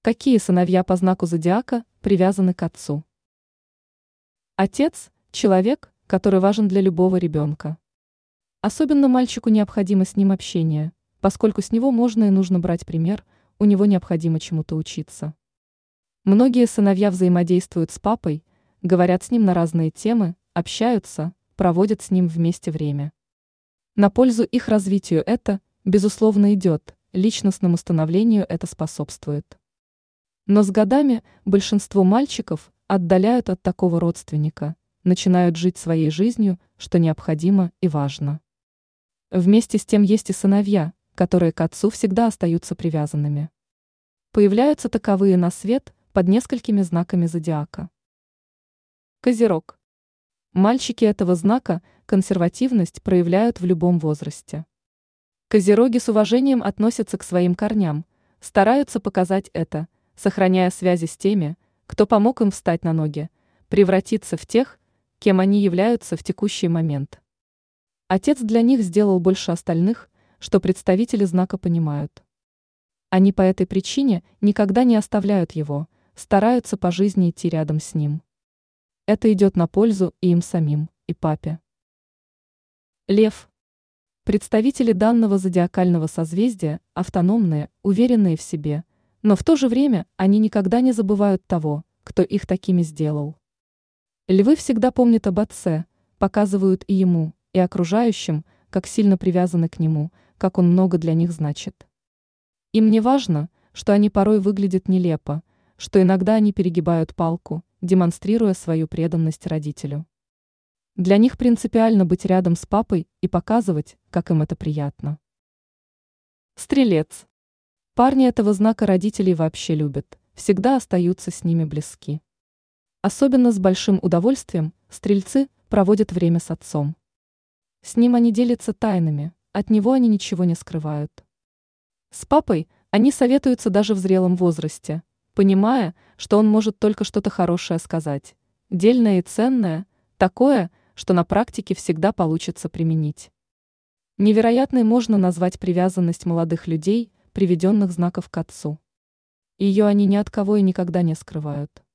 Какие сыновья по знаку зодиака привязаны к отцу? Отец – человек, который важен для любого ребенка. Особенно мальчику необходимо с ним общение, поскольку с него можно и нужно брать пример, у него необходимо чему-то учиться. Многие сыновья взаимодействуют с папой, говорят с ним на разные темы, общаются, проводят с ним вместе время. На пользу их развитию это, безусловно, идет, личностному становлению это способствует. Но с годами большинство мальчиков отдаляют от такого родственника, начинают жить своей жизнью, что необходимо и важно. Вместе с тем есть и сыновья, которые к отцу всегда остаются привязанными. Появляются таковые на свет под несколькими знаками зодиака. Козерог. Мальчики этого знака консервативность проявляют в любом возрасте. Козероги с уважением относятся к своим корням, стараются показать это, сохраняя связи с теми, кто помог им встать на ноги, превратиться в тех, кем они являются в текущий момент. Отец для них сделал больше остальных, что представители знака понимают. Они по этой причине никогда не оставляют его, стараются по жизни идти рядом с ним. Это идет на пользу и им самим, и папе. Лев. Представители данного зодиакального созвездия автономные, уверенные в себе, но в то же время они никогда не забывают того, кто их такими сделал. Львы всегда помнят об отце, показывают и ему, и окружающим, как сильно привязаны к нему, как он много для них значит. Им не важно, что они порой выглядят нелепо, что иногда они перегибают палку, демонстрируя свою преданность родителю. Для них принципиально быть рядом с папой и показывать, как им это приятно. Стрелец. Парни этого знака родителей вообще любят, всегда остаются с ними близки. Особенно с большим удовольствием стрельцы проводят время с отцом. С ним они делятся тайнами, от него они ничего не скрывают. С папой они советуются даже в зрелом возрасте, понимая, что он может только что-то хорошее сказать, дельное и ценное, такое, что на практике всегда получится применить. Невероятной можно назвать привязанность молодых людей, приведенных знаков к отцу. Ее они ни от кого и никогда не скрывают.